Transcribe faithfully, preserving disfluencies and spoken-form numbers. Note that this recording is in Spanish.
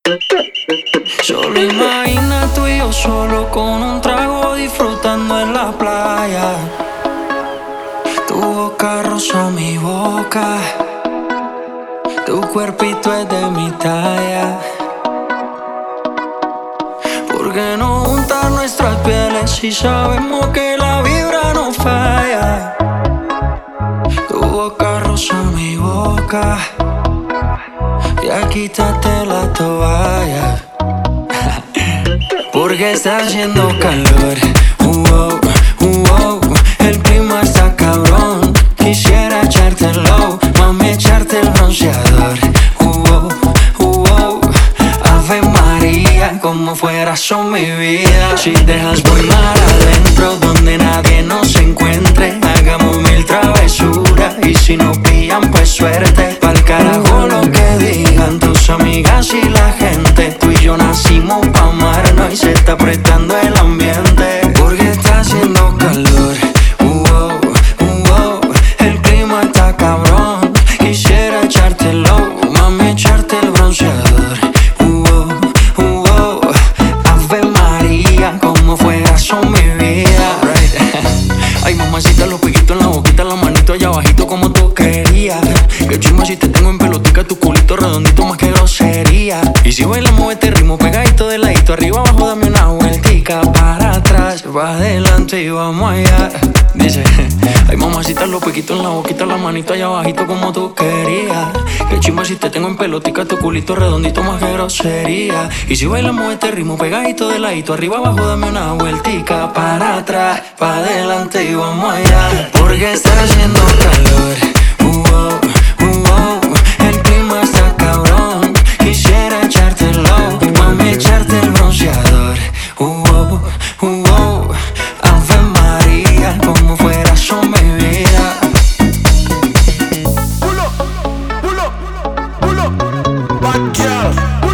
Solo imagina tú y yo solo con un trago disfrutando en la playa. Tu boca roza mi boca, tu cuerpito es de mi talla. ¿Por qué no juntar nuestras pieles si sabemos que la vibra no falla? Tu boca roza mi boca, ya quítate la toalla. Porque está haciendo calor, uh -oh, uh -oh. El clima está cabrón. Quisiera echártelo, mami, echarte el bronceador, uh -oh, uh -oh. Ave María, como fueras son mi vida. Si dejas voy mar adentro, donde nadie nos encuentre. Hagamos mil travesuras y si nos pillan pues suerte. Pa'l carajo lo que digan tus amigas y la gente. Tú y yo nacimos pa' amarnos y se está apretando el ambiente. Porque está haciendo calor, uh -oh, uh -oh. El clima está cabrón. Quisiera echártelo, mami, echarte el bronceador, uh -oh, uh -oh. Ave María, como fuera son mi vida, right. Ay, mamacita, los piquitos en la boquita, la manito allá abajito como tú querías. Que chimba si te tengo en pelotica, tu culito redondito más que grosería. Y si bailamos este ritmo pegadito de ladito, arriba abajo dame una vueltica, para atrás, para adelante y vamos allá. Dice, ay mamacita, los piquitos en la boquita, la manito allá abajito como tú querías. Que chimba si te tengo en pelotica, tu culito redondito más que grosería. Y si bailamos este ritmo pegadito de ladito, arriba abajo dame una vueltica, para atrás, para adelante y vamos allá. Porque está haciendo calor, uh -oh, uh -oh. El clima está cabrón. Quisiera echártelo, mami, echarte el bronceador, uh -oh, uh -oh. Ave María, como fuera son mi vida. Pull up, pull up, pull up, bad girl.